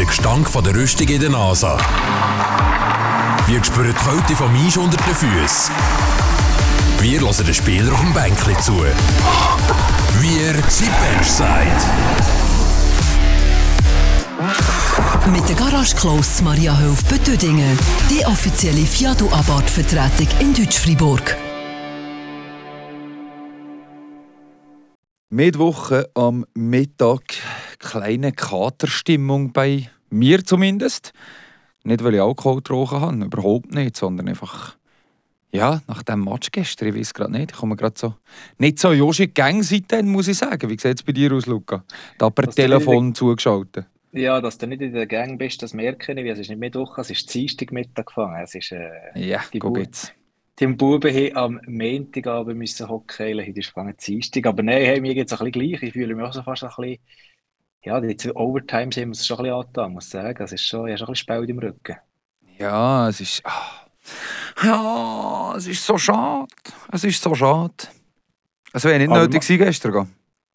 Der Gestank von der Rüstung in der Nase. Wir spüren die Kälte vom Eis unter den Füßen. Wir hören den Spieler auf dem Bänkli zu. Wir sind Benchside. Mit der Garage Close Maria Höf Betüdingen. Die offizielle Fiat und Abarth-Vertretung in Deutsch-Fribourg. Mittwoche am Mittag kleine Katerstimmung bei mir zumindest. Nicht, weil ich Alkohol getrunken habe, überhaupt nicht, sondern einfach ja, nach dem Match gestern, ich weiß gerade nicht, ich komme gerade so nicht so Joshi Gang seitdem, muss ich sagen. Wie sieht es bei dir aus, Luca? Da per Telefon zugeschaltet. Ja, dass du nicht in der Gang bist, das merke ich. Es ist nicht Mittwoch, es ist Dienstagmittag gefangen. Es ist, Ja, go geht's. Die Buben haben am Montagabend müssen hockeilen, heute ist gefangen Dienstag. Aber nein, hey, mir geht es ein bisschen gleich. Ich fühle mich auch so fast ein bisschen, ja, die 2 Overtimes haben wir es schon ein bisschen angetan, muss ich sagen. Es ist schon, ich habe schon ein bisschen Spalt im Rücken. Ja, es ist... Ja, es ist so schade. Es ist so schade. Es wäre nicht nötig gewesen, gestern gehen.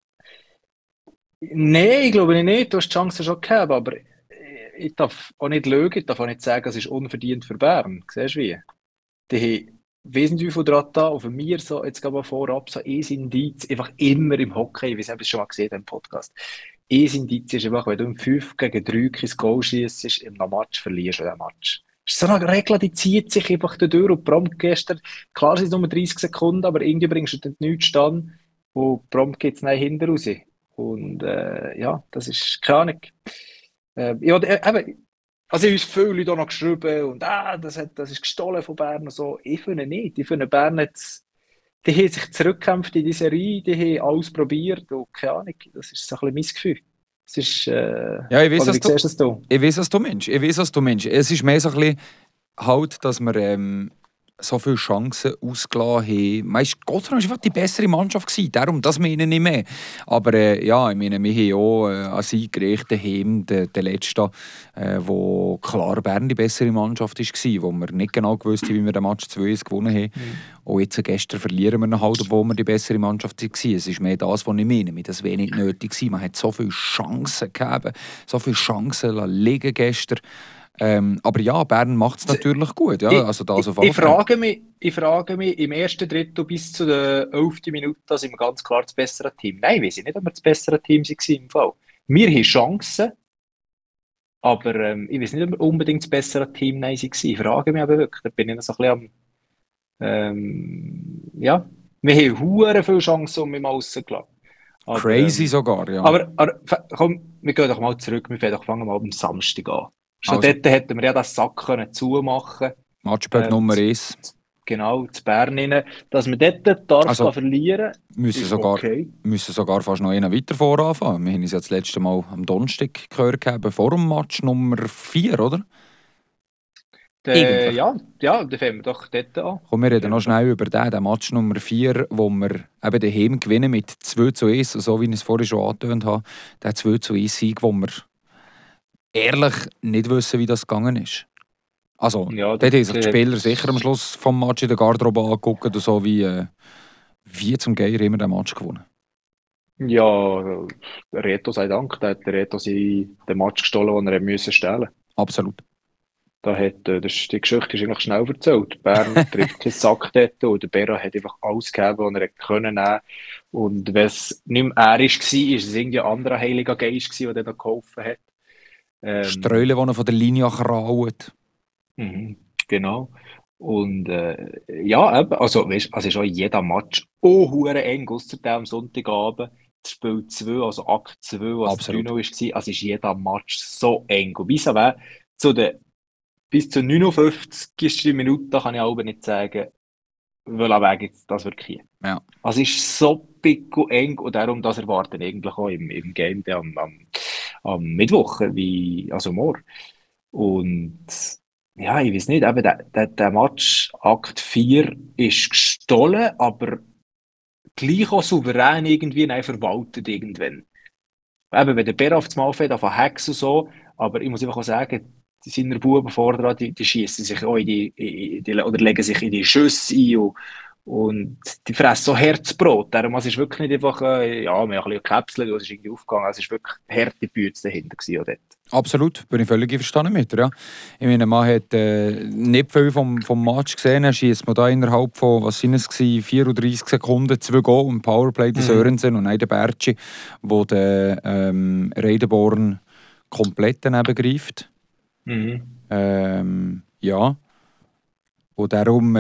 Nein, ich glaube nicht. Du hast die Chance schon gehabt, aber ich darf auch nicht lügen, ich darf auch nicht sagen, es ist unverdient für Bern. Siehst du wie? Die haben wesentlich viel dran da, und für mir so, jetzt gehen wir vorab, so ein Indiz, einfach immer im Hockey, wie ich schon mal gesehen im Podcast. Ein Indiz ist einfach, wenn du im 5 gegen 3 kein Goal schiessest, im Match verlierst du den Match. Das ist so eine Regel, die zieht sich einfach durch. Und prompt gestern, klar sind es nur 30 Sekunden, aber irgendwie bringst du dann nichts stand und prompt geht es hinten raus. Und ja, das ist keine Ahnung. Ja, eben, also ich habe viele Leute auch noch geschrieben und das ist gestohlen von Bern und so. Ich finde nicht. Ich finde, Bern jetzt, die haben sich zurückgekämpft in die Serie, die haben alles probiert und keine Ahnung, das ist so ein bisschen mein Gefühl. Es ist, ja, ich weiß, oder wie siehst du? Ich weiß, was du meinst. Es ist mehr so ein bisschen halt, dass wir so viele Chancen ausgelassen haben. Meist Gotthard war einfach die bessere Mannschaft gewesen, darum, das meine ich nicht mehr. Aber ja, ich meine, wir haben auch einen Sieg gerecht daheim, der letzte, wo klar Bern die bessere Mannschaft war, wo wir nicht genau gewusst haben, wie wir den Match 2-1 gewonnen haben. Und jetzt gestern verlieren wir noch halt, obwohl wir die bessere Mannschaft waren. Es ist mehr das, was ich meine. Das wäre nicht nötig gewesen. Man hat so viele Chancen gegeben, so viele Chancen liegen gestern. Aber ja, Bern macht es natürlich gut. Ja, also das auf ich frage mich, im ersten Drittel bis zu der 11. Minute sind wir ganz klar das bessere Team. Nein, wir sind nicht, ob wir das bessere Team waren im Fall. Wir haben Chancen, aber ich weiß nicht, ob wir unbedingt das bessere Team waren. Ich frage mich aber wirklich, da bin ich noch so ein bisschen ja, wir haben hure viele Chancen um im Aussen gelassen. Crazy sogar, ja. Aber komm, wir gehen doch mal zurück, fangen mal am Samstag an. Schon dort hätten wir ja den Sack zumachen. Matchball Nummer 1. Genau, zu Bern rein. Dass wir dort verlieren müssen sogar fast noch einen weiter voranfangen. Wir haben uns ja das letzte Mal am Donnerstag gehört, vor dem Match Nummer 4, oder? Ja, dann fangen wir doch dort an. Komm, wir reden noch schnell über den Match Nummer 4, wo wir eben daheim gewinnen mit 2-1, so wie ich es vorhin schon angetönt habe. Der 2-1-Sieg, wo wir ehrlich nicht wissen, wie das gegangen ist. Also, ja, dort haben sich die Spieler sicher am Schluss vom Match in der Garderobe angeguckt und so wie zum Geier immer den Match gewonnen. Ja, Reto sei Dank, da hat der Reto den Match gestohlen, den er stehlen musste. Absolut. Die Geschichte ist eigentlich schnell erzählt. Bern trifft den Sack dort und der Bera hat einfach alles gegeben, was er können nehmen. Und wenn es nicht mehr er war, ist es irgendwie ein anderer Heiliger Geist, der da geholfen hat. Streulen, die er von der Linie kraut. Genau. Und ja, also weißt, also ist auch jeder Match hure eng, ausser der am Sonntagabend. Das Spiel 2, also Akt 2, was 3-0 war, also ist jeder Match so eng. Und bis zur 59. Minute kann ich aber nicht sagen, welcher Weg jetzt das wirklich. Ja. Also es ist so big und eng und darum, das erwarten eigentlich auch im Game am Mittwoch, also morgen. Und ja, ich weiß nicht, eben der Match Akt 4 ist gestohlen, aber gleich auch souverän irgendwie verwaltet irgendwann. Eben, wenn der Bär auf das Mal fährt, auf Hex und so, aber ich muss einfach auch sagen, seine Buben vorne, die schießen sich auch oder legen sich in die Schüsse ein Und die fressen so Herzbrot. Darum, es ist wirklich nicht einfach, ja, wir haben ein bisschen Käpsel, es ist irgendwie aufgegangen. Es ist wirklich harte Bütze dahinter gewesen, auch dort. Absolut, bin ich völlig einverstanden mit dir. Ja. Ich meine, man hat nicht viel vom Match gesehen. Er schießt man da innerhalb von, was sind es gewesen, 34 Sekunden 2 Goal im Powerplay des Sörensen und dann der Bertschi, wo der Reidenborn komplett daneben greift. Ja. Und darum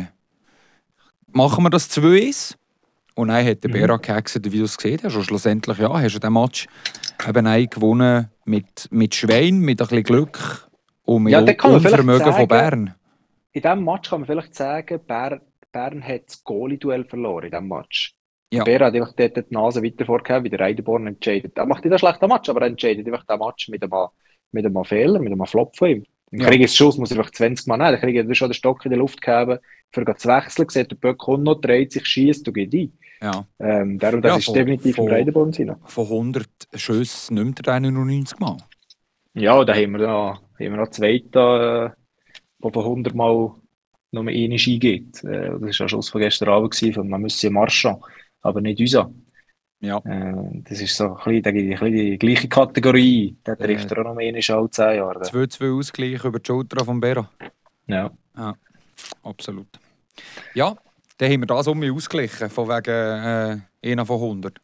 machen wir das 2-1. Und dann hat der Berak gesagt, wie du es gesehen hast. Und schlussendlich hast du den Match eben gewonnen mit Schwein, mit ein bisschen Glück und mit Unvermögen von Bern. In diesem Match kann man vielleicht sagen, Bern hat das Goalie-Duell verloren in diesem Match. Ja. Bern hat einfach dort die Nase weiter vorgegeben, wie der Reidenborn entscheidet. Er macht nicht einen schlechten Match, aber er entscheidet einfach den Match mit einem Fehler, mit einem Flop von ihm. Im Kriegesschuss muss er einfach 20 Mal nehmen. Der Krieger hat schon den Stock in die Luft gegeben, für zu wechseln, sieht der Böck kommt noch, dreht sich, schießt und geht ein. Ja. Darum, das ist definitiv ein Reidenborn sein. Von 100 Schüssen nimmt er 91 Mal. Ja, da haben wir noch zwei, der von 100 Mal nur eine eingeht. Das war ein Schuss von gestern Abend von Monsieur Marchand, aber nicht unser. Ja. Das ist so ein bisschen die gleiche Kategorie. Der trifft er auch noch einmal alle 10 Jahre. 2-2 Ausgleich über die Schulter von Bera. Ja. Absolut. Ja, dann haben wir das ausgeglichen, von wegen 1 von 100.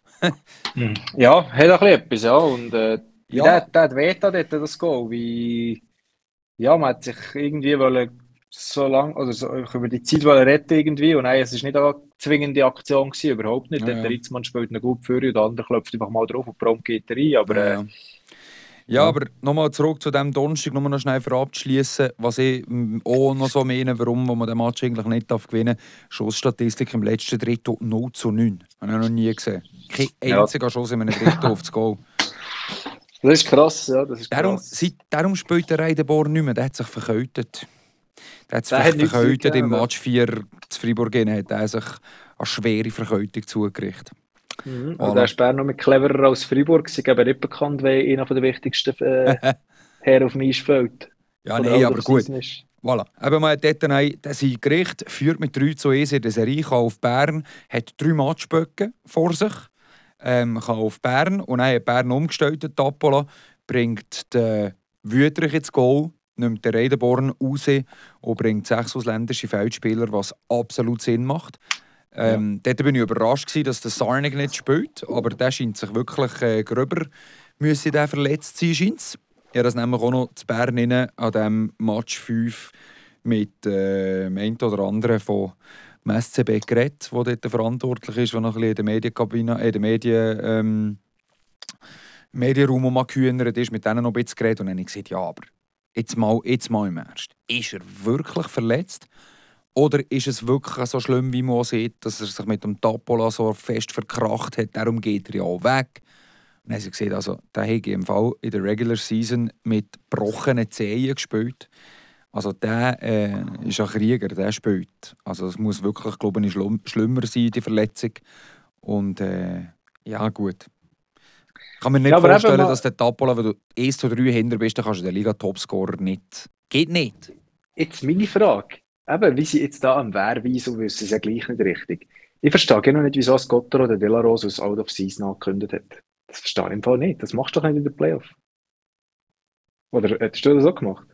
Ja, hat auch etwas, ja. Und der hat Veta dort, das Goal, wie... Ja, man hat sich irgendwie so lange, oder so über die Zeit retten irgendwie. Und nein, es war nicht eine zwingende Aktion gewesen, überhaupt nicht. Der Ritzmann spielt ihn gut für und der andere klopft einfach mal drauf und prompt geht er rein. Aber, aber nochmal zurück zu dem Donnerstag, nur noch schnell für abzuschließen, was ich auch noch so meine, warum man den Match eigentlich nicht gewinnen darf. Schussstatistik im letzten Drittel 0-9. Habe ich noch nie gesehen. Kein einziger Schuss in einem Drittel auf das Goal. Das ist krass, ja. Das ist krass. Darum spielt der Reidenborn nicht mehr. Der hat sich verkältet. Der hat sich verkältet im Match 4 zu Freiburg. Hat er sich eine schwere Verkältung zugerichtet. Und der ist Bern noch mit cleverer als Freiburg. Sie geben nicht bekannt, wer einer der wichtigsten Herren auf dem Eis fällt. Ja, nein, aber gut. Voilà. Aber man hat dort den Sieg gerichtet, führt mit 3-1 in der Serie, kann auf Bern, hat 3 Matchböcke vor sich. Kann auf Bern und dann hat Bern umgestellt. Tappola bringt den Wüterich ins Goal, nimmt den Reidenborn raus und bringt 6 ausländische Feldspieler, was absolut Sinn macht. Dort bin ich überrascht gewesen, dass der Sarnig nicht spielt, aber der scheint sich wirklich gröber müsse der verletzt sein, scheint's. Ich habe das nämlich auch noch zu Bern an diesem Match 5 mit dem einen oder anderen von dem SCB geredet, der dort verantwortlich ist, der noch ein bisschen in der Medienkabine, in der Medienraum gekühnert ist, mit denen noch ein bisschen geredet. Und dann habe ich gesagt, ja, aber jetzt mal im Ernst. Ist er wirklich verletzt? Oder ist es wirklich so schlimm, wie man sieht, dass er sich mit dem Tappola so fest verkracht hat? Darum geht er ja auch weg. Und dann habe ich gesagt, also, der hat im Fall in der Regular Season mit gebrochenen Zehen gespielt. Also der ist ein Krieger, der spielt. Also es muss wirklich, glaube ich, schlimmer sein, die Verletzung. Und ja, gut. Ich kann mir nicht vorstellen, dass der Tappola, wenn du 1-3 hinter bist, dann kannst du den Liga-Topscorer nicht. Geht nicht. Jetzt meine Frage. Eben, wie sie jetzt da am Wehrweisen wissen, ist ja gleich nicht richtig. Ich verstehe genau nicht, wieso Scotter oder Delaros aus Out of Season angekündigt hat. Das verstehe ich im Fall nicht. Das machst du doch nicht in der Playoff. Oder hättest du das auch gemacht?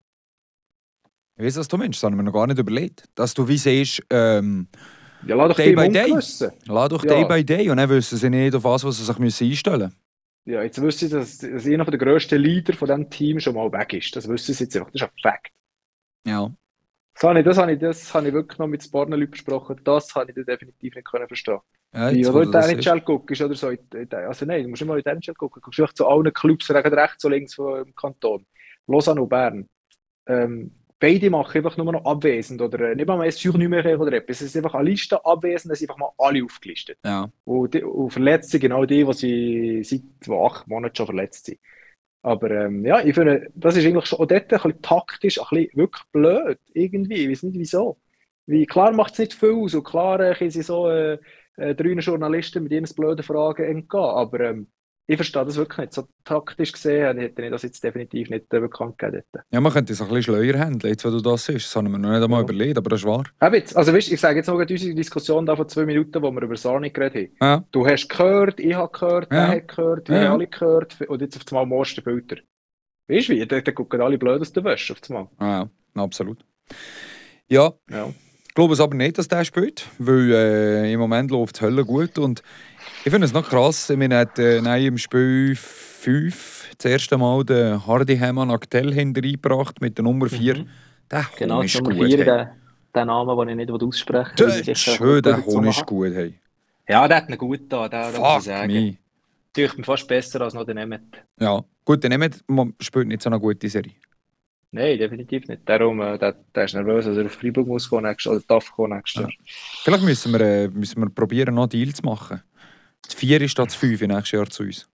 Ich weiss, was du meinst, das haben wir noch gar nicht überlegt. Dass du wie siehst, ja, lass doch Day by Day. Wissen. Lass doch Day by Day und dann wissen sie nicht, auf was sie sich einstellen müssen. Ja, jetzt wissen sie, dass einer der grössten Leader von diesem Team schon mal weg ist. Das wissen sie jetzt einfach. Das ist ein Fakt. Ja. Das habe ich wirklich noch mit Sparnelü besprochen. Das habe ich definitiv nicht verstehen. Ja, wie du in der NHL guckst oder so. Also nein, du musst nicht mal in der NHL gucken. Du guckst einfach zu allen Clubs rechts und links vom Kanton. Lausanne und Bern. Beide machen einfach nur noch abwesend oder nicht mal ein Surnuméraire oder etwas. Es ist einfach eine Liste abwesend, es sind einfach mal alle aufgelistet. Ja. Und verletzt sind genau die sie seit 8 Monaten schon verletzt sind. Aber ja, ich finde, das ist eigentlich schon auch dort ein bisschen taktisch, ein bisschen wirklich blöd. Irgendwie, ich weiß nicht wieso. Klar macht es nicht viel aus und klar können sie so 3 Journalisten mit ihren blöden Fragen entgehen. Aber ich verstehe das wirklich nicht. So taktisch gesehen hätte ich das jetzt definitiv nicht bekannt gegeben. Ja, man könnte es ein bisschen schleuer handeln, jetzt, wo du das siehst. Das haben wir noch nicht einmal Ja. überlegt, aber das ist wahr. Jetzt, also weißt, ich sage jetzt noch unsere Diskussion da von 2 Minuten, wo wir über Sarni geredet haben. Ja, Du hast gehört, ich habe gehört, der Ja. hat gehört, wir Ja. haben alle gehört und jetzt auf einmal morst der Filter. Weißt du wie? Dann gucken alle blöd aus der Wäsche auf einmal. ja, absolut. Ja, Ja. ich glaube es aber nicht, dass der spielt, weil im Moment läuft es Hölle gut und ich finde es noch krass, wir haben im Spiel 5 das erste Mal den Hardy Heman Aktel hintereingebracht mit der Nummer 4. Mhm. Der Genau, Hohn ist Nummer gut. 4, hey. der Name, den ich nicht aussprechen Der will. ist schön, der Hohn ist gut. Hey. Ja, der hat ihn gut da, muss ich Fuck sagen. me. Natürlich mir fast besser als noch der Nemeth. Ja, gut, der Nemeth spielt nicht so eine gute Serie. Nein, definitiv nicht. Darum, der ist nervös, dass er auf Freiburg muss gehen nächstes oder darf gehen nächstes Jahr. Vielleicht müssen wir probieren, noch einen Deal zu machen. Das 4 ist das 5 nächstes Jahr zu uns.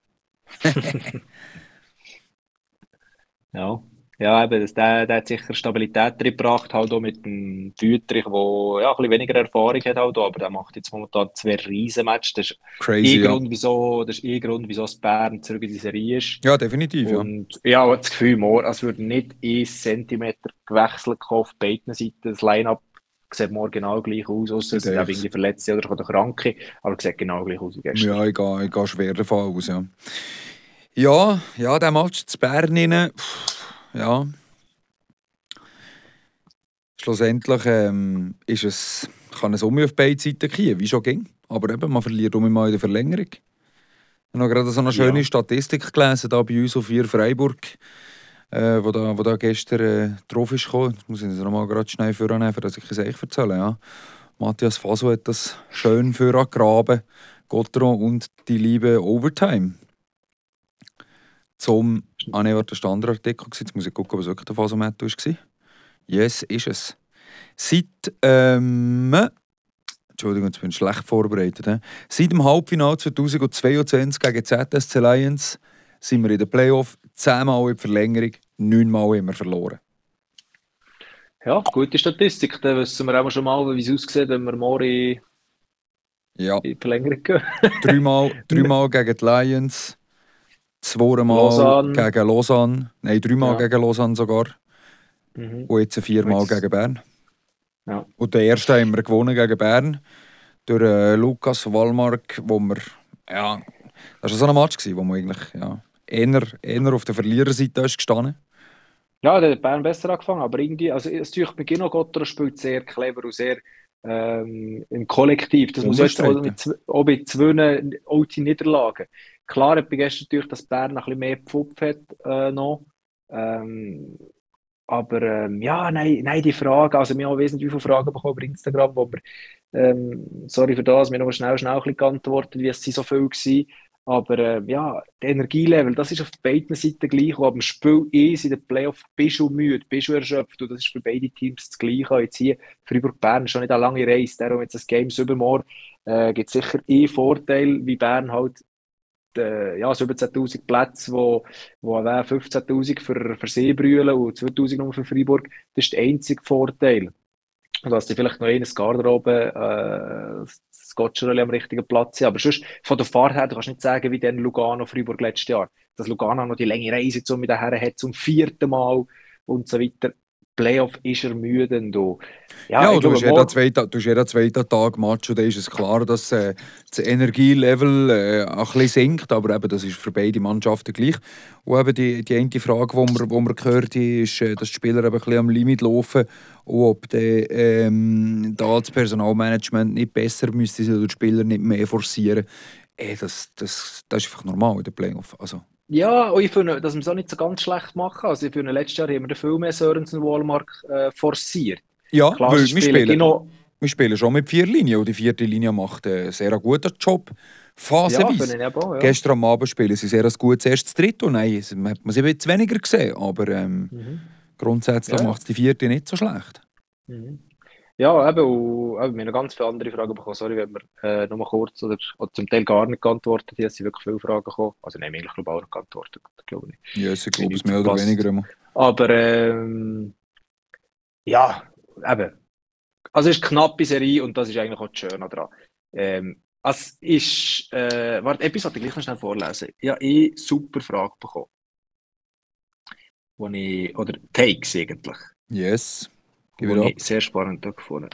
Ja. Ja, eben, der hat sicher Stabilität drin gebracht, halt auch mit dem Wüterich, der ja, ein bisschen weniger Erfahrung hat, halt auch, aber der macht jetzt momentan 2 Riesenmatches. Das ist Crazy, ja. das Grund, wieso das Bern zurück in die Serie ist. Ja, definitiv, ja. Und ja, ich habe das Gefühl, es würde nicht 1 Zentimeter gewechselt auf beiden Seiten. Das Line-Up sieht morgen genau gleich aus, ausser es sind auch irgendwie Verletzte oder Kranke, aber es sieht genau gleich aus wie gestern. Ja, ich gehe schwer davon aus, ja. Ja, der Match zu Bern rein, ja. Schlussendlich kann es auf beide Seiten gehen, wie schon ging. Aber eben, man verliert mal in der Verlängerung. Ich habe noch gerade so eine schöne Statistik gelesen, da bei uns auf Freiburg, wo da gestern drauf ist gekommen. Das muss ich jetzt noch mal gerade schnell vornehmen, dass ich es euch erzähle. Ja. Matthias Faso hat das schön vorgegraben. Gottro und die liebe Overtime. Der Standardartikel, jetzt muss ich gucken, ob es wirklich der Fasometto war. Yes, ist es. Seit, Entschuldigung, jetzt bin ich schlecht vorbereitet. Seit dem Halbfinale 2022 gegen ZSC Lions sind wir in den Playoff 10 Mal in die Verlängerung, 9 Mal immer verloren. Ja, gute Statistik. Dann wissen wir auch schon mal, wie es aussieht, wenn wir morgen Ja, in die Verlängerung gehen. 3 Mal gegen die Lions, 2 Mal Lausanne. gegen Lausanne, nein, 3 Mal Ja. gegen Lausanne sogar. Mhm. Und jetzt 4 Mal Jetzt- gegen Bern. Ja. Und den ersten haben wir gewonnen gegen Bern. Durch Lukas Wallmark, wo wir, ja, das war so ein Match, wo man eigentlich eher auf der Verliererseite ist gestanden. Ja, der hat Bern besser angefangen, aber irgendwie, also es tue ich Beginn Gottro spielt sehr clever und sehr im Kollektiv. Das muss jetzt auch bei 2 OT-Niederlagen. Klar hat bei gestern natürlich, dass Bern noch ein bisschen mehr Pfupf hat noch. Aber ja, nein, die Frage, also wir haben wesentlich viele Fragen bekommen über Instagram, wo wir, sorry für das, wir haben noch schnell ein bisschen geantwortet, wie es so viel waren. Aber ja, das Energielevel, das ist auf beiden Seiten gleich. Und ab dem Spiel 1 in den Playoff bist du müde, bist du erschöpft. Und das ist für beide Teams das Gleiche. Jetzt hier, Freiburg-Bern ist schon nicht eine lange Reise. Darum jetzt das Games übermorgen gibt es sicher Vorteil, wie Bern halt ja, 17'000 Plätze, wo 15'000 für sie brüllen und 2'000 nur für Freiburg. Das ist der einzige Vorteil. Und dass die vielleicht noch eines Garderobe, das Gottscherli am richtigen Platz haben. Aber sonst, von der Fahrt her, du kannst nicht sagen, wie dann Lugano Freiburg letztes Jahr. Dass Lugano noch die lange Reise mit daher hat, zum 4. Mal und so weiter. Playoff ist ermüdend. Und, Ja, ich du hast glaube, jeden zweiten Tag Match und dann ist es klar, dass das Energielevel ein bisschen sinkt, aber eben, das ist für beide Mannschaften gleich. Und eben die eine Frage, die wir gehört haben, ist, dass die Spieler eben ein bisschen am Limit laufen und ob da das Personalmanagement nicht besser müsste sein oder die Spieler nicht mehr forcieren. Das ist einfach normal in den Playoff. Also. Ja, und ich finde, dass wir es auch nicht so ganz schlecht machen. Also ich finde, letztes Jahr haben wir viel mehr Sörensen Wallmark forciert. Ja, Klar, weil sie spielen wir spielen schon mit 4 Linien und die 4. Linie macht einen sehr guten Job. Phasenweise. Ja, finde ich aber auch, ja. Gestern am Abend spielen sie sehr ein gutes erstes Drittel. Nein, man hat sie jetzt weniger gesehen, aber grundsätzlich macht es die 4. nicht so schlecht. Mhm. Ja, eben, wir haben noch ganz viele andere Fragen bekommen. Sorry, wenn wir noch mal kurz oder zum Teil gar nicht geantwortet haben. Es sind wirklich viele Fragen gekommen. Also nein, eigentlich glaube ich auch nicht geantwortet. Glaube ich. Ja, ich glaube es mehr oder weniger immer. Aber ja, eben. Also es ist eine knappe Serie und das ist eigentlich auch das Schöne daran. Es ist, warte, etwas wollte ich gleich noch schnell vorlesen. Ich habe eine super Frage bekommen, oder Takes eigentlich, Yes. Gib die it up. ich sehr spannend gefunden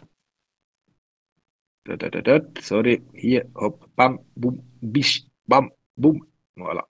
habe. Sorry, hier, hopp, bam, bum, bisch, bam, bum, voilà.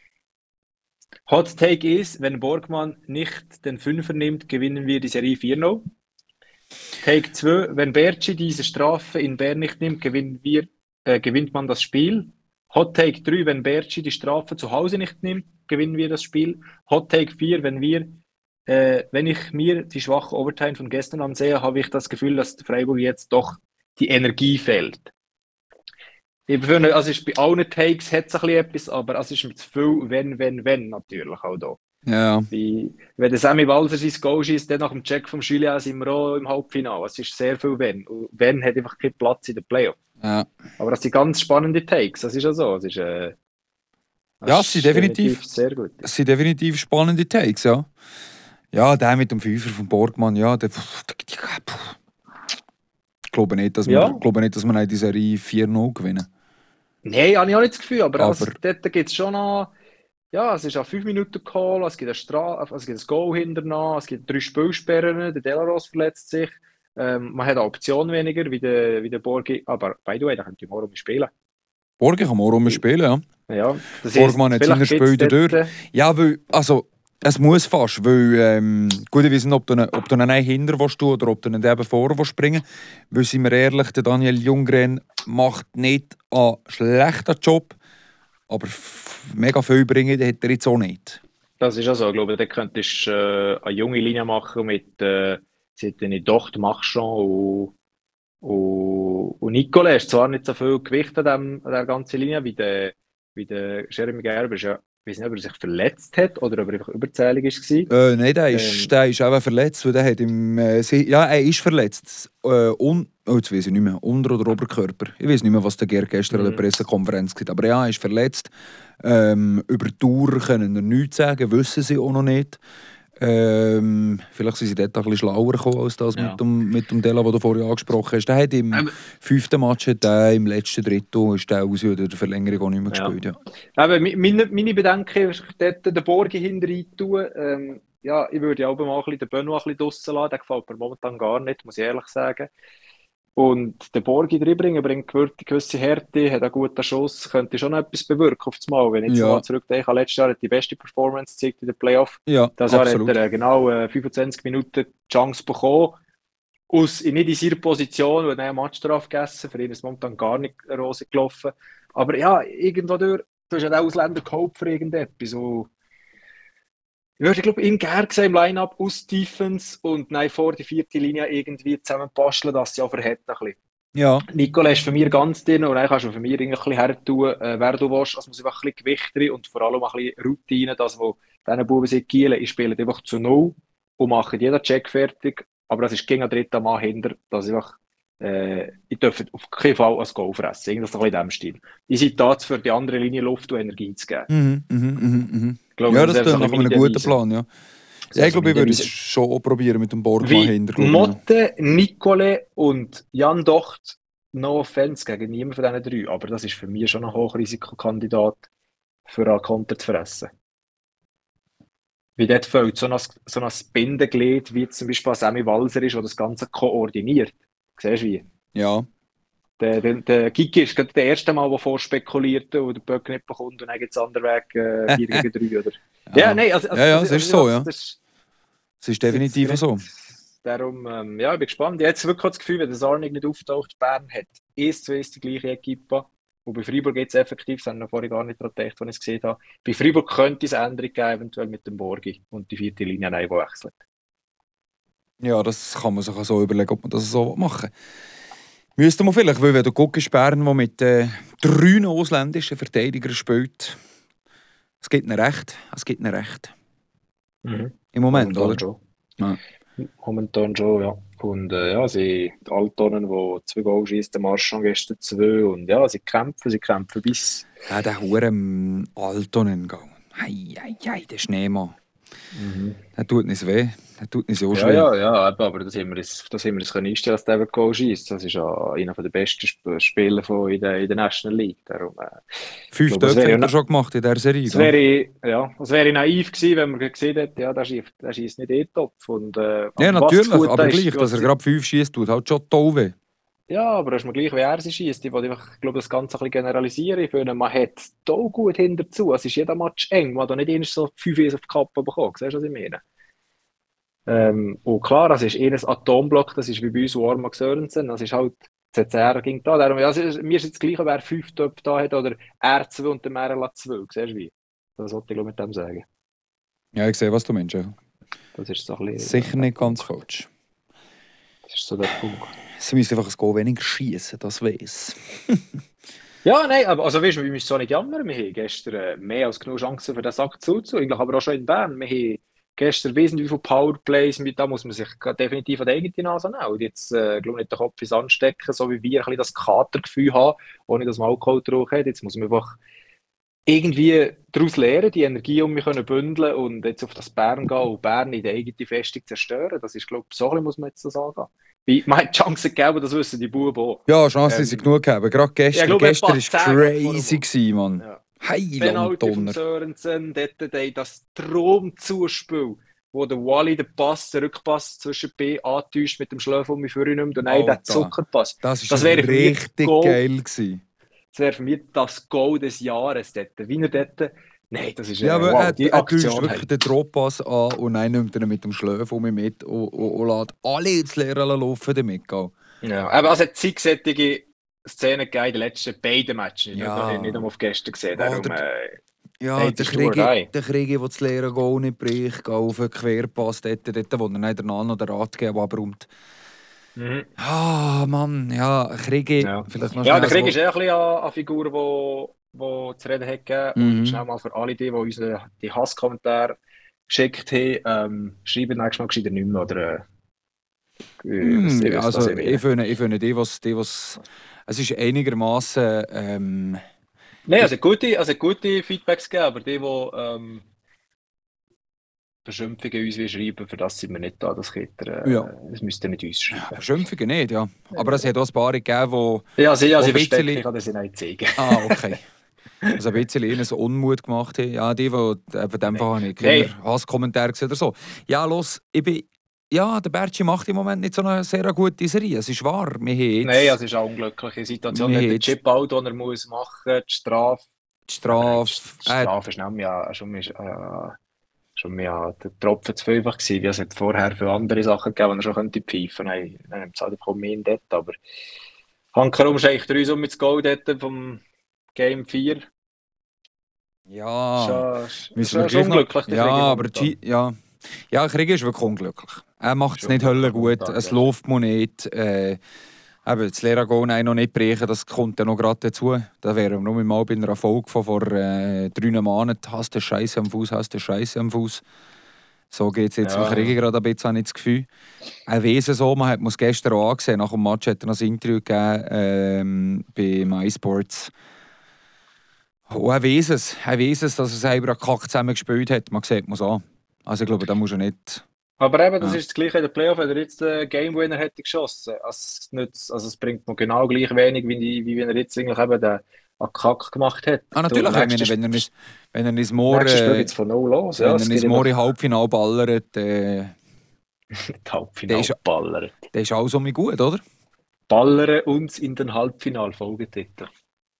Hot Take ist, wenn Borgmann nicht den Fünfer nimmt, gewinnen wir die Serie 4-0. Take 2, wenn Bertschi diese Strafe in Bern nicht nimmt, gewinnt man das Spiel. Hot Take 3, wenn Bertschi die Strafe zu Hause nicht nimmt, gewinnen wir das Spiel. Hot Take 4, wenn ich mir die schwache Overtime von gestern ansehe, habe ich das Gefühl, dass Freiburg jetzt doch die Energie fehlt. Ich finde, also ist bei allen Takes hat es ein bisschen etwas, aber es ist mit zu viel wenn natürlich auch da. Ja. Wenn der Sammy Walser sein Goal schießt, dann nach dem Check vom Julien sind wir auch im Halbfinale. Es ist sehr viel wenn. Und wenn hat einfach keinen Platz in den Playoffs. Ja. Aber das sind ganz spannende Takes, das ist ja so. Es ist, Ja, es sind definitiv sehr gut. Es sind definitiv spannende Takes, ja. Ja, der mit dem Fünfer von Borgmann, ja, der... Ich glaube nicht, dass wir die Serie 4-0 gewinnen. Nein, habe ich auch nicht das Gefühl, aber dort gibt es schon noch... Ja, es ist an 5 Minuten Call, es gibt ein Goal hinterher, es gibt 3 Spielsperren, der Delaros verletzt sich. Man hat eine Option weniger, wie der Borgi. Aber by the way, da könnt ihr morgen spielen. Borgi kann morgen spielen, ja. Ja, das Borgmann hat seine Spiele durch. Ja, weil, also, es muss fast, weil, gut, ich weiss nicht, ob du einen hinter willst oder ob du einen eben vor willst springen. Weil, sind wir ehrlich, der Daniel Ljunggren macht nicht einen schlechten Job, aber mega viel bringen, den hat er jetzt auch nicht. Das ist ja so, ich glaube, da könntest du eine junge Linie machen mit Docht, Marchand und Nicolas. Ist zwar nicht so viel Gewicht an der ganzen Linie wie der Jeremy Gerber. Ja, ich weiß nicht, ob er sich verletzt hat oder ob er einfach überzählig war. Nein, der ist auch verletzt, weil der hat er ist verletzt. Jetzt weiss ich nicht mehr, Unter- oder Oberkörper. Ich weiß nicht mehr, was der Gerd gestern an der Pressekonferenz gesagt hat. Aber ja, er ist verletzt. Über die Dauer können wir nichts sagen, wissen sie auch noch nicht. Vielleicht sind sie dort ein bisschen schlauer gekommen als das mit dem Della, den du vorher angesprochen hast. Der hat im 5. Match, im letzten Drittel, ist der aus der Verlängerung auch nicht mehr gespielt. Ja. Aber meine Bedenken ist, dort den Borgi hinterher tun. Ja, ich würde ja auch mal den Benoit ein bisschen draussen lassen. Der gefällt mir momentan gar nicht, muss ich ehrlich sagen. Und den Borgi reinbringen, bringt eine gewisse Härte, hat einen guten Schuss, könnte schon etwas bewirken auf das Mal. Wenn ich jetzt mal zurückdenke, letztes Jahr hat die beste Performance gezeigt in den Playoff. Ja, das Jahr hat er genau 25 Minuten die Chance bekommen. Nicht in seiner Position, weil er einen Match drauf gegessen, für ihn ist momentan gar nicht Rose gelaufen. Aber ja, irgendwo durch, du hast ja den Ausländer gehofft für irgendetwas. Und ich würde, glaube ich, ihn gerne sehen im Line-Up aus Defense und vor die 4. Linie irgendwie zusammenbasteln, dass sie auch verhält ein bisschen. Ja. Nicola ist für mich ganz drin und dann kannst du für mich ein bisschen her tun, wer du willst. Es muss einfach ein bisschen Gewicht drin und vor allem ein bisschen Routine, das, wo diese Buben sind, Kielen, ich spiele einfach zu 0 und mache jeden Check fertig. Aber das ist gegen einen dritten Mann hinter, dass ich darf auf keinen Fall ein Goal fressen. Irgendwas in diesem Stil. Ich seid da, für die andere Linie Luft und Energie zu geben. Ja, das ist nach einem guten Plan, ja. Ja, ich glaube, ich würde es schon auch probieren mit dem Borgmann hinter. Motte, Nicolet und Jan Docht, no offense gegen niemanden von diesen 3, aber das ist für mich schon ein Hochrisikokandidat für einen Konter zu fressen. Wie dort fällt so ein Bindeglied, wie zum Beispiel Sammy Walser ist, der das Ganze koordiniert. Siehst du wie? Ja. Der Kiki ist gerade der erste Mal, der vorspekulierte und der Böck nicht bekommt und dann gibt es einen anderen Weg, 4 gegen 3. Oder? Ja, nein, es ist so, ja. Es ist definitiv so. Darum, ich bin gespannt. Ich habe jetzt wirklich das Gefühl, wenn der Sarnig nicht auftaucht, Bern hat 1:1 die gleiche Equipe. Und bei Freiburg geht es effektiv, das habe ich vorhin gar nicht daran gedacht, als ich es gesehen habe. Bei Freiburg könnte es Änderung geben, eventuell mit dem Borgi und die 4. Linie wechselt. Ja, das kann man sich auch so überlegen, ob man das so machen will. Müsste man vielleicht, weil wenn du guckst, Bern, der mit 3 ausländischen Verteidigern spielt, es gibt ihnen recht. Mhm. Im Moment, momentan oder? Schon. Ja. Momentan schon, ja. Und die Altonen, die 2 Goal schießt, der Marchand gestern 2. Und ja, sie kämpfen bis... Ja, der Huren Altonen. Hei, der Schneemann. Der tut nicht weh. Das tut nicht so Ja, weh. ja, eben, aber das haben wir uns können einstellen, dass der Goal schießt. Das ist ja einer der besten Spieler in der National League. Darum, ich 5 glaube, Töpfe hat er schon gemacht in dieser Serie. es wäre naiv gewesen, wenn man gesehen hätte, ja, der schießt nicht Topf. Ja, Aber was natürlich, zu gut aber ist, gleich, dass er gerade 5 schießt, tut halt schon toll weh. ja, aber hast du mir gleich, wie er sie schießt. Ich wollte einfach, glaube das Ganze ein bisschen generalisieren. Ich finde, man hat so gut hinterzu. Es ist jeder Match eng. Man hat da nicht erst so 5 auf die Kappe bekommen. Siehst du, was ich meine? Und klar, das ist eher ein Atomblock, das ist wie bei uns Warma Sörensen. Das ist halt, CCR ging da. Darum, ja, mir ist jetzt gleich, wer 5 Töpfe da hat oder er 2 und der Merla 2. Siehst du wie? Das wollte ich glaub, mit dem sagen. Ja, ich sehe, was du meinst. Ja. Das ist so ein bisschen, Sicher der nicht ganz Punkt. falsch. Das ist so der Punkt. Sie müssen einfach ein Goal weniger schießen, das weiß. Ja, nein, aber also, weißt du, wir müssen so nicht jammern. Wir haben gestern mehr als genug Chancen für den Sack zuzuziehen. Aber auch schon in Bern. Wir haben gestern wesentlich viele Powerplays. Da muss man sich definitiv an die eigene Nase nehmen. Und jetzt, glaube ich, nicht den Kopf ins Sand stecken, so wie wir ein bisschen das Katergefühl haben, ohne dass man Alkohol getrunken hat. Jetzt muss man einfach irgendwie daraus lernen, die Energie um mich können bündeln und jetzt auf das Bern gehen und Bern in die eigene Festung zerstören. Das ist, glaube ich, so ein bisschen, muss man jetzt so sagen. Man hat die Chance gegeben, das wissen die Buben auch. Ja, Chancen sind genug gegeben. Gerade gestern, ich glaube, gestern etwa war 10 crazy, vor dem Mann. Ja. Heiland Penalty vom Donner. Sörensen, dort das Traumzuspiel, wo der Wally den Rückpass zwischen B antäuscht mit dem Schläfer um mich für ihn nimmt und nein, der Alter, Zuckerpass. Das wäre war für mich richtig Goal. geil gewesen. Das wäre für mich das Goal des Jahres dort. Wie er dort... Nein, das ist Ja, aber wow, die er täuscht Aktion. wirklich den Droppass an und dann nimmt er ihn mit dem Schläfer um mich mit und lässt alle ins Leere laufen damit. Gell? Ja, aber also es hat zigsättige Szenen gegeben in den letzten beiden Matches. Ja. Nicht nur auf gestern gesehen. Oh, Darum, Ja, Hey, der das ist Tuerei. Kriege, der das leere Goal nicht bricht, gell, auf einen Querpass, dort wo er nicht danach noch den Rat geben abräumt. Ah, Mann, ja, Kriege, Ja. vielleicht noch Ja, schnell der Krieg so- ist eher ein bisschen eine Figur, die zu reden hat gegeben. Und schnell mal für alle, die uns die Hasskommentare geschickt haben, schreiben nächstes Mal gescheiter nicht mehr. Oder, Also, ich finde die, was es ist einigermaßen Nein, also gute Feedbacks gegeben, aber die Beschimpfungen uns wie schreiben, für das sind wir nicht da. Das müsst ihr nicht uns schreiben. Beschimpfungen nicht, ja. Aber es hat auch ein paar gegeben, Ja, sie ein verstecken, bisschen- ich kann das nicht zeigen. Ah, okay. Also ein bisschen ihnen so Unmut gemacht haben. Ja, die von dem Fall habe ich Nein. keine Hasskommentare gesehen oder so. Ja, los, der Bertschi macht im Moment nicht so eine sehr gute Serie. Es ist wahr. Wir haben jetzt Nein, es ist eine unglückliche Situation. Wir Nicht der jetzt- Chip-Out, den er muss machen, die Strafe. die Strafe. Die Strafe ist schon mehr der Tropfen zu viel gewesen, wie es hat vorher für andere Sachen gegeben, die er schon könnte pfeifen. Nein, es hat einfach mehr in dort, aber hankerum scheicht er uns um mit dem Goal dort vom Game 4. Ja, müssen wir Schon gleich noch- unglücklich. der Ja, Krieg aber momentan. Krieg ist wirklich unglücklich. Er macht es Schon nicht höllen gut. momentan, Es ja. läuft mir nicht. Das Lehrergoal noch nicht brechen, das kommt ja noch gerade dazu. Da wären wir nur mal bei einer Folge von vor 3 Monaten. Hast du Scheiße am Fuß. So geht es jetzt Ja. für Krieg gerade ein bisschen, habe ich das Gefühl. Er weiß es so, man muss gestern auch angesehen. Nach dem Match hat er noch ein Interview gegeben bei MySports. Und er weiß es, dass er selber einen Kack zusammen gespielt hat. Man sieht es an. Also ich glaube, da muss er nicht... Aber eben, das Ja. ist das Gleiche in der Playoff, wenn er jetzt den Game Winner hätte geschossen. Es bringt noch genau gleich wenig, wie wenn er jetzt eigentlich eben den Kack gemacht hat. Natürlich, Der ich meine, wenn er nicht nächste Moore Spiel geht's von null los. Ja, wenn es er geht nicht einfach Moore Halbfinale ballert, die Halbfinale Der ist- ballern. dann ist alles um mich gut, oder? Ballern uns in den Halbfinal, Folgetitel.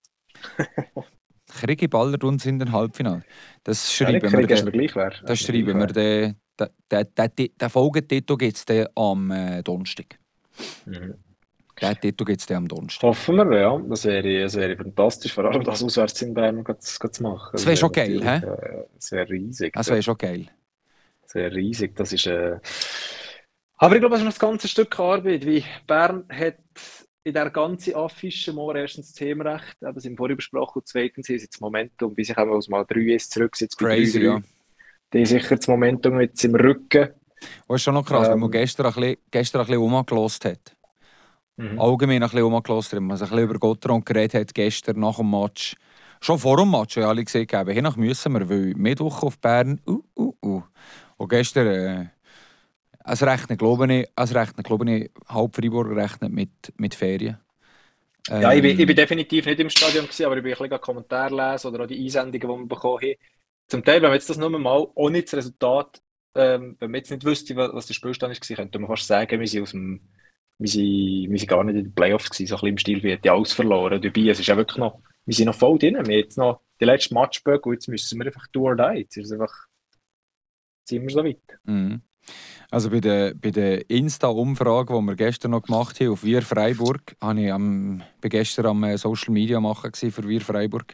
Kriege ballert uns in den Halbfinale. Das Ja, schreiben nicht wir Krieg, ist mir dann. gleich wer. Das schreiben wir dann. Den Folgetitel gibt es dann am Donnerstag. Mhm. Den Titel gibt es dann am Donnerstag. Hoffen wir, ja. Das wäre fantastisch, vor allem das auswärts in Bern zu machen. Das wäre schon geil, hä? Das wäre riesig. Das wäre schon geil. Das wäre riesig. Das ist, aber ich glaube, das ist noch das ganze Stück Arbeit. Wie Bern hat in der ganzen Affische mal erstens das Themenrecht, das haben wir vorhin besprochen, und zweitens ist jetzt das Momentum, wie sich eben aus mal 3 ist zurück, bei Crazy, 3-3. ja. Die haben sicher das Momentum jetzt im Rücken. Und es ist schon noch krass, wenn man gestern ein bisschen rumgehört hat. Mhm. Allgemein ein bisschen rumgehört hat. Wenn man sich ein bisschen über Gotteron geredet hat, gestern nach dem Match. Schon vor dem Match, ja, alle gesagt haben, hinach müssen wir, weil Mittwoch auf Bern, Und gestern Es rechnet, glaube ich, halb Freiburg rechnet mit Ferien. Ja, ich bin definitiv nicht im Stadion gewesen, aber ich bin ein bisschen Kommentare lesen oder auch die Einsendungen, die wir bekommen haben. Zum Teil, wenn man jetzt das nur mal ohne das Resultat, wenn man jetzt nicht wüsste, was der Spielstand war, könnte man fast sagen, wir sind gar nicht in den Playoffs gewesen, so ein bisschen im Stil wie die alles verloren. Dabei, es ist ja wirklich noch, wir sind noch voll drin. Wir haben jetzt noch die letzte Matchböcke und jetzt müssen wir einfach do or die. Jetzt ist es einfach, jetzt sind wir so weit. Mhm. Also bei der Insta-Umfrage, die wir gestern noch gemacht haben auf Wir Freiburg, bin gestern am Social Media machen für Wir Freiburg.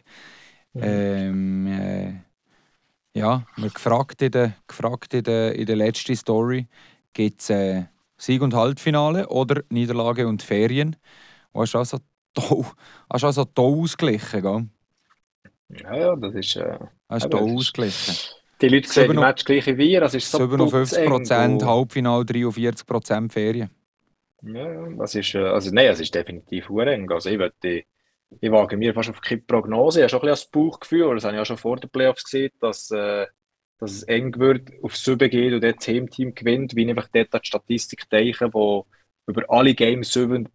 Ja, wir gefragt in der letzten Story, gibt es Sieg- und Halbfinale oder Niederlage und Ferien? Und hast also toll ausgeglichen, gell? Ja, das ist... Hast du toll ausgeglichen. Die Leute sehen die Match gleich wie wir, das ist so 57% Halbfinale, 43% Ferien. Ja, das ist, es ist definitiv eng. Also ich wage mir fast auf keine Prognose. Ich habe schon ein bisschen das Bauchgefühl, das habe ich auch schon vor den Playoffs gesehen, dass es eng wird, auf 7 geht und dort das Heimteam gewinnt, wie ich einfach dort an die Statistik denke, wo über alle Games 7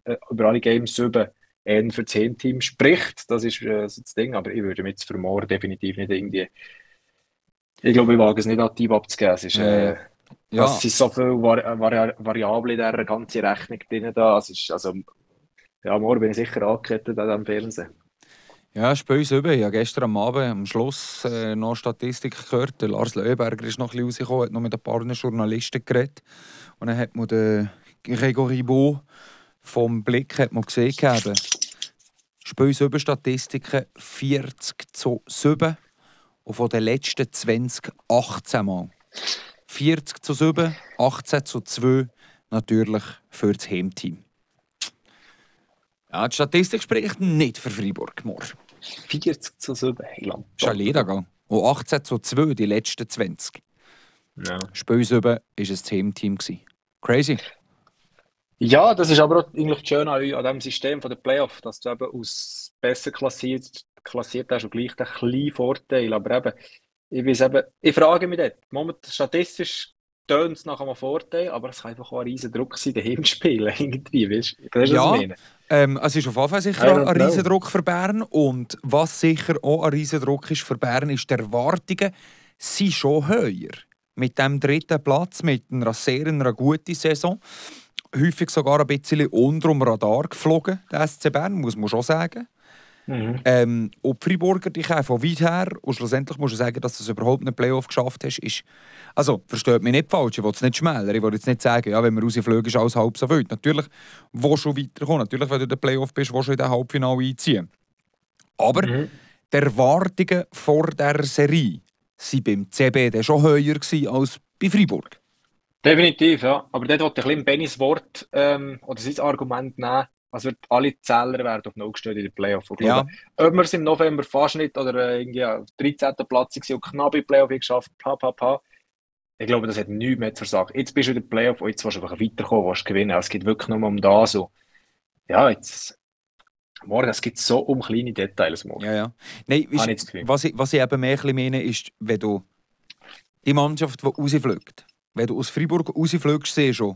eher für das Heimteam spricht. Das ist so das Ding, aber ich würde mir jetzt für morgen definitiv nicht irgendwie... Ich glaube, ich wage es nicht an Team abzugeben. Es ist, es sind so viele Variablen in dieser ganzen Rechnung drin. Morgen bin ich sicher angekettet an diesem Fernsehen. Ja, Spiel 7. Ich habe gestern am Abend am Schluss noch Statistik gehört. Der Lars Löhberger ist noch ein bisschen rausgekommen, hat noch mit ein paar Journalisten geredet. Und dann hat man den Grégory Beau vom Blick gesehen. Spiel 7 Statistiken 40:7. Und von den letzten 20 18 Mal. 40:7, 18:2 natürlich für das Heimteam. Ja, die Statistik spricht nicht für Freiburg morgen. 40:7, Heiland. Das ist ein Niedergang. Und 18:2 die letzten 20. Ja. Spiel 7 war ein Heimteam. Crazy. Ja, das ist aber auch eigentlich schön an diesem System der Playoff, dass du eben aus besser klassiert hast und gleich den kleinen Vorteil. Aber eben, ich frage mich dort, momentan statistisch tönt es nach einem Vorteil, aber es kann einfach auch ein riesen Druck sein, daheim zu spielen. Irgendwie, weißt du, was ich meine? Es ist auf jeden Fall sicher ein riesen Druck für Bern. Und was sicher auch ein riesen Druck ist für Bern, ist, die Erwartungen sind schon höher. Mit dem 3. Platz, mit einer sehr guten Saison. Häufig sogar ein bisschen unter dem Radar geflogen, der SC Bern, muss man schon sagen. Und die Freiburger, die kommen von weit her und schlussendlich musst du sagen, dass du es überhaupt nicht Playoff geschafft hast. Also, versteht mich nicht falsch, ich will es nicht schmälern. Ich will jetzt nicht sagen, ja, wenn wir rausfliegen, ist alles halb so wild. Natürlich willst du weiterkommen. Natürlich, wenn du in der Playoff bist, willst du in den Halbfinale einziehen. Aber die Erwartungen vor dieser Serie waren beim CB schon höher als bei Freiburg. Definitiv, ja. Aber dort wollte ich ein bisschen Bennys Wort oder sein Argument nehmen. Also alle Zähler werden auf 0 gestellt in den Playoff. Ja. Ob wir es im November fast nicht oder irgendwie auf 13. Platz waren und knapp in den Playoff geschafft, ich glaube, das hat nichts mehr zu versagen. Jetzt bist du in den Playoff und jetzt willst du einfach weiterkommen, willst gewinnen. Es geht wirklich nur um das. So. Ja, jetzt... Morgen, es geht so um kleine Details morgen. Ja. Nein, was ich eben mehr meine, ist, wenn du die Mannschaft, die rausfliegt, wenn du aus Freiburg rausfliegst, siehst du schon,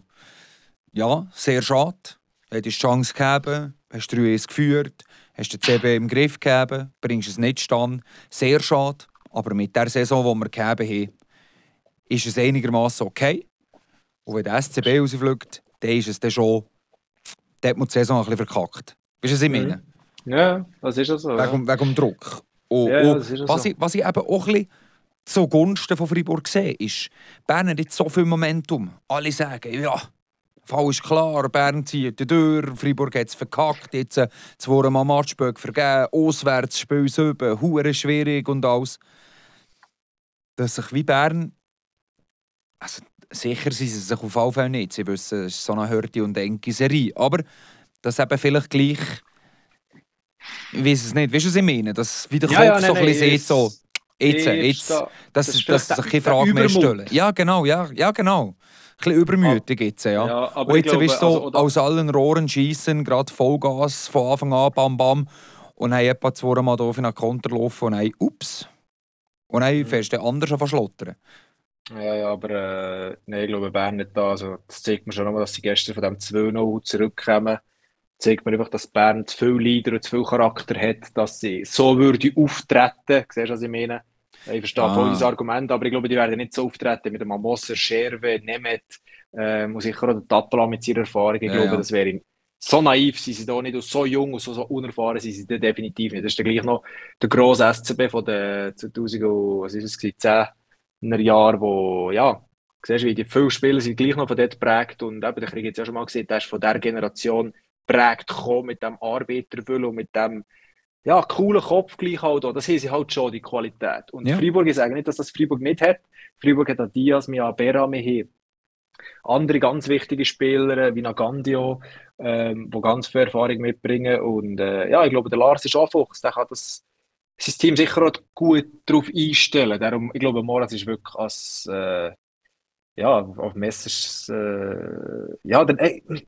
ja, sehr schade. Hättest die Chance gegeben, hast 3-1 geführt, hast den CB im Griff gegeben, bringst es nicht stand. Sehr schade, aber mit der Saison, die wir gegeben haben, ist es einigermaßen okay. Und wenn der SCB rausfliegt, dann ist es dann schon, dann hat man die Saison ein bisschen verkackt. Weißt du, was ich meine? Ja, das ist ja so. Wegen dem Druck. Das ist was ich eben auch ein bisschen zugunsten von Freiburg sehe, ist, Bern hat jetzt so viel Momentum. Alle sagen, ja, Fall ist klar, Bern zieht die Tür, Freiburg hat es verkackt, jetzt 2 Mal Matchböcke vergeben, auswärts Spiel 7, hure schwierig und alles. Dass sich wie Bern, also sicher sind sie sich auf jeden Fall nicht, sie wissen, es ist so eine harte und enge Serie, aber dass eben vielleicht gleich, ich weiß es nicht, weißt du, was ich meine? Dass wie der Kopf so ein bisschen sieht, so, jetzt, dass sich keine Frage mehr stellen. Ja, genau. Ein bisschen übermütig jetzt, ja. Aber und jetzt glaube, bist du so aus allen Rohren schießen, gerade Vollgas von Anfang an, bam, bam. Und dann etwa 2 Mal auf in einen Konter laufen und dann, ups. Und dann fährst du anders an verschlottern. Ja, aber nein, ich glaube, Bern nicht da. Also, das zeigt mir schon nochmal, dass sie gestern von dem 2-0 zurückkommen. Zeigt mir einfach, dass Bern zu viel Leader und zu viel Charakter hat, dass sie so würde auftreten. Siehst du, was ich meine? Ich verstehe voll dein Ah, Argument, aber ich glaube, die werden nicht so auftreten mit dem Moser, Scherwe, Nemeth und sicher auch der Tatala mit seiner Erfahrung. Ich ja, glaube, ja. das wäre so naiv sind sie da nicht und so jung und so unerfahren sind sie da definitiv nicht. Das ist dann gleich noch der grosse SCB von den 2000, was ist es, 10er Jahren, wo, ja, siehst du, wie die viele Spieler sind gleich noch von dort geprägt und eben, der Krieg jetzt ja schon mal gesehen, der ist von dieser Generation geprägt gekommen mit dem Arbeiterwillen und mit dem ja, coolen Kopf gleich halt auch. Das haben sie halt schon, die Qualität. Und Ja. Freiburg, ich sage nicht, dass das Freiburg nicht hat. Freiburg hat auch Diaz, Mia Berra, wir haben andere ganz wichtige Spieler, wie Nagandio, die ganz viel Erfahrung mitbringen. Und ja, ich glaube, der Lars ist auch Fuchs, der kann sein Team sicher auch gut darauf einstellen. Darum, ich glaube, Moritz ist wirklich als ja, auf Messers ja, dann,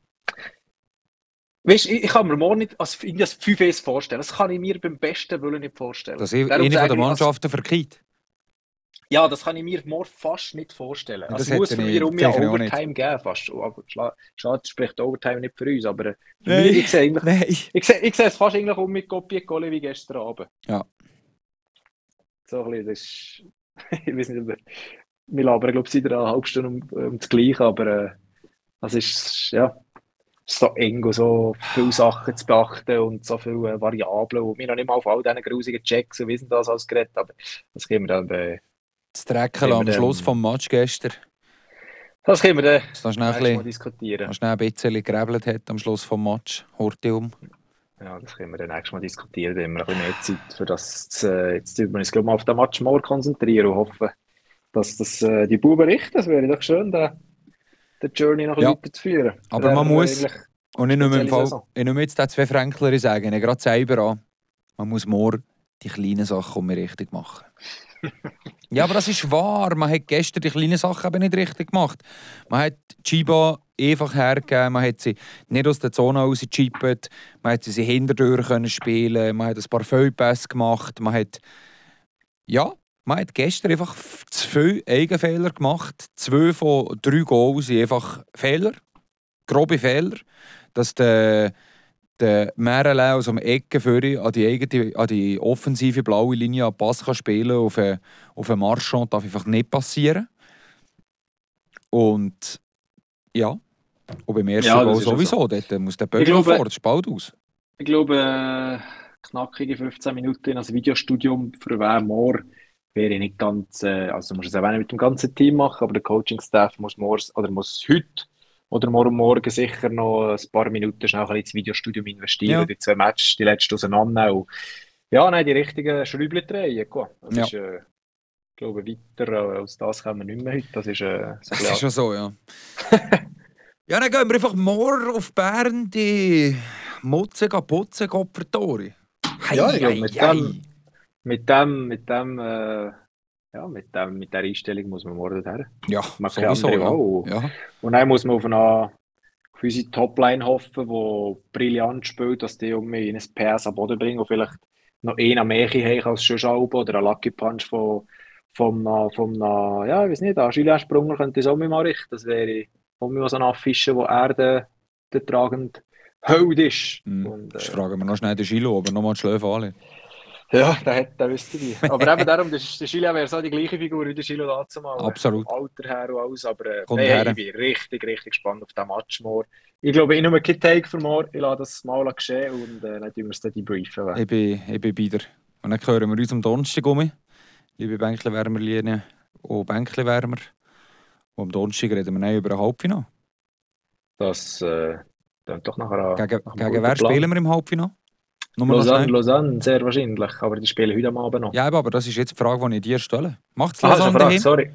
weißt, ich kann mir morgen nicht irgendwie als 5-1 vorstellen. Das kann ich mir beim besten Willen nicht vorstellen. Dass Darum eine von der sage ich, Mannschaften verkehrt. ja, das kann ich mir morgen fast nicht vorstellen. Ja, das Es muss hätte für ich mich um ja sicher auch nicht. Overtime geben, fast. Aber schade, spricht Overtime nicht für uns. Aber für Nein, mich, ich sehe eigentlich, nein. ich sehe es fast eigentlich um mit Kopi Golle wie gestern Abend. Ja. So ein bisschen, das ist, ich weiß nicht, wir labern, glaube ich, seit einer halben Stunde um das Gleiche, aber das ist, ja, ist so eng und so viele Sachen zu beachten und so viele Variablen und wir noch nicht mal auf all diesen grusigen Checks und wissen das alles geredet, aber das können wir dann, Das Drecken am Schluss vom Match gestern. das können wir dann Dass da schnell nächstes Mal ein diskutieren. bisschen gerebelt hat am Schluss vom Match. Hortium. Ja, das können wir dann nächstes Mal diskutieren, da haben wir ein bisschen mehr Zeit für das. Jetzt tun wir uns, glaube ich, mal auf den Match morgen konzentrieren und hoffen, dass das die Buben richten. Das wäre doch schön, den Journey noch ein Ja, bisschen weiterzuführen. aber man muss, Eigentlich und ich nehme, im spezielle Fall, Saison. ich nehme jetzt den zwei Fränkler sagen, ich gerade selber an, man muss morgen die kleinen Sachen richtig machen. Ja, aber das ist wahr. Man hat gestern die kleinen Sachen eben nicht richtig gemacht. Man hat Chiba einfach hergegeben, man hat sie nicht aus der Zone rausgechippt, man hat sie hinterdurch können spielen, man hat ein paar Fehlpässe gemacht, man hat gestern einfach zu viele Eigenfehler gemacht. 2 von 3 Goals sind einfach Fehler, grobe Fehler, dass der Merele aus dem Ecken an die offensive blaue Linie einen Pass kann spielen auf einen Marchand, darf einfach nicht passieren. Und ja, und beim ersten Ja, Goal das ist auch sowieso, so. dort muss der Ich Böckler glaube, vor, das ist bald aus. ich glaube knackige 15 Minuten als Videostudium für wer more wäre nicht ganz, also du musst es auch nicht mit dem ganzen Team machen, aber der Coaching-Staff muss muss heute oder morgen sicher noch ein paar Minuten schnell ein bisschen ins Videostudium investieren, Ja, die 2 Matches, die letzten auseinandernehmen und ja, nein, die richtigen Schräubchen drehen. Gut. Das ja. ist, ich glaube, weiter als das kommen wir nicht mehr heute. Das ist so ein Das bisschen ist schon so, ja. Ja, dann gehen wir einfach morgen auf Bern die Mutze putzen, Kopfertore. ja, ich glaube, Hei. mit der Einstellung muss man morgen her. Ja, Man hat keine sowieso, andere ja. Wahl. Ja, Und dann muss man auf unsere Topline hoffen, die brillant spielt, dass die irgendwie in ein PS am Boden bringen und vielleicht noch einen mehr haben als schon Schalbe oder ein Lucky Punch ja, ich weiß nicht, ein Julien Sprunger könnte das auch mal richten. Das wäre auch mal so eine Affische, wo er der tragende Held ist. Und, Jetzt fragen wir noch schnell den Gilo, ob er nochmal die Schläfe anlegt. ja, der wüsste wie. Aber eben darum, der Julien wäre so die gleiche Figur wie der Gilo dazumal. Absolut. Vom Alter her und alles. Aber Kommt nein, her. ich bin richtig, richtig gespannt auf den Match morgen. Ich glaube, ich nehme keinen Take für morgen. Ich lasse das mal geschehen und dann tun wir es dann debriefen. Ich bin bei dir. Und dann hören wir uns am Donnerstag um. Liebe Bänkli-Wärmerlinien und Bänkli-Wärmer. Und am Donnerstag reden wir dann über ein Halbfinale. Das klingt doch nachher nach einem Gegen guten wer Plan. spielen wir im Halbfinale? Nur noch schnell. Lausanne, sehr wahrscheinlich. Aber die spielen heute am Abend noch. Ja, aber das ist jetzt die Frage, die ich dir stelle. Macht es Ah, Lausanne schon Frage, daheim? sorry.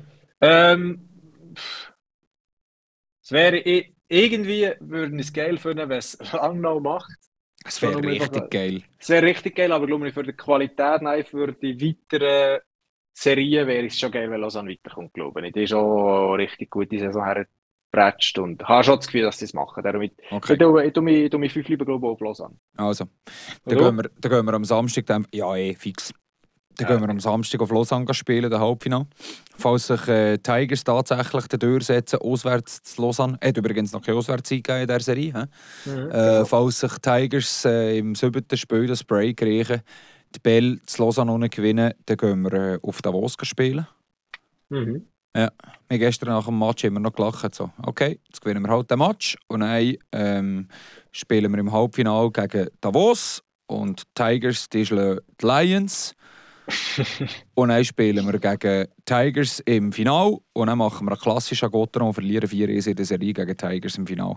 Es wäre irgendwie, würden es geil finden, wenn es Langnau macht. Es wäre richtig geil. Es wäre richtig geil, aber glaube ich, für die Qualität, nein, für die weiteren Serien wäre es schon geil, wenn Lausanne weiterkommt, glaube ich. Die ist schon eine richtig gute Saison hergepratscht und habe schon das Gefühl, dass sie es machen. Darum Okay. ich tue mich 5 lieber, glaube ich, auf Lausanne. Also, Und dann gehen wir am Samstag dann. Ja, fix. Dann gehen wir am Samstag auf Lausanne spielen, den Halbfinale. Falls sich Tigers tatsächlich durchsetzen, auswärts zu Lausanne. Hat übrigens noch keine Auswärtszeit in dieser Serie. Falls sich Tigers im 7. Spiel das Break kriegen, die Bell zu Lausanne gewinnen, dann gehen wir auf Davos spielen. Mhm. Ja, wir gestern nach dem Match immer noch gelacht. So, okay, jetzt gewinnen wir halt den Match. Und dann spielen wir im Halbfinale gegen Davos. Und die Tigers, die schlagen die Lions. Und dann spielen wir gegen Tigers im Finale. Und dann machen wir einen klassischen Gotteron und verlieren 4-1 in der Serie gegen Tigers im Finale.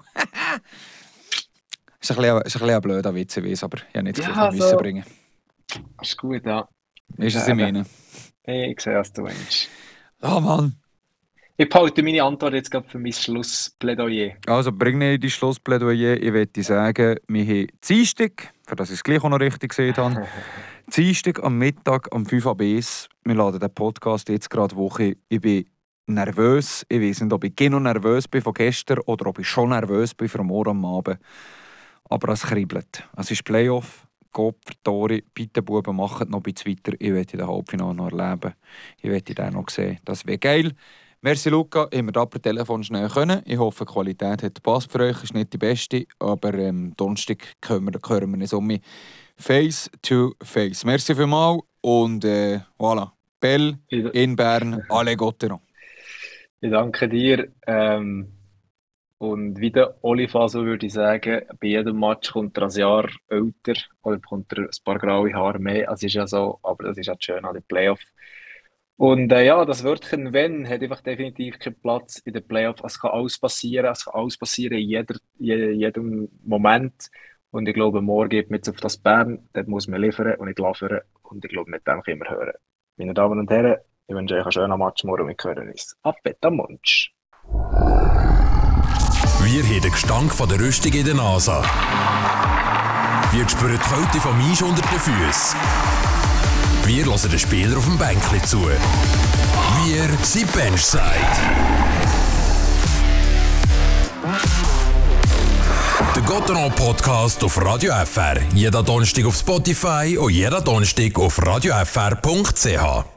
Ist ein bisschen ein blöder Witz, aber ich habe nicht so bringen. Das ist gut, ja. Ist es in meine? Ich sehe, was du meinst. Oh Mann. Ich behalte meine Antwort jetzt gerade für mein Schlussplädoyer. Also bring nicht die Schlussplädoyer. Ich möchte sagen, wir haben Dienstag, für das ich es gleich auch noch richtig gesehen habe, Dienstag am Mittag um 5 Uhr bis. Wir laden den Podcast jetzt gerade Woche. Ich bin nervös. Ich weiß nicht, ob ich noch nervös bin von gestern oder ob ich schon nervös bin für morgen am Abend. Aber es kribbelt. Es ist Playoff. Gott, Tore, bitte Buben, macht noch ein bisschen weiter. Ich möchte den Halbfinale noch erleben. Ich möchte den noch sehen. Das wäre geil. Merci Luca, ich konnte per Telefon schnell können. Ich hoffe, die Qualität hat gepasst für euch. Ist nicht die beste, aber Donnerstag hören wir uns um Face to Face. Merci vielmals und voilà. Bell in Bern, alle Gotteron. Ich danke dir. Und wie der Olifaso würde ich sagen, bei jedem Match kommt er ein Jahr älter oder kommt er ein paar graue Haare mehr. Es ist ja so, aber das ist auch schön an den Playoffs. Und ja, das Wörtchen «wenn» hat einfach definitiv keinen Platz in den Playoffs. Es kann alles passieren, in jedem Moment. Und ich glaube, morgen geht man jetzt auf das Bern, dort muss man liefern und nicht liefern. Und ich glaube, mit dem können wir hören. Meine Damen und Herren, ich wünsche euch einen schönen Match morgen und wir hören uns. Appet am Munch. Wir haben den Gestank von der Rüstung in der Nase. Wir spüren die Kälte vom Eis unter den Füßen. Wir hören den Spieler auf dem Bänkli zu. Wir sind Benchside. Der Gotteron-Podcast auf Radio FR. Jeder Donnerstag auf Spotify und jeder Donnerstag auf radiofr.ch.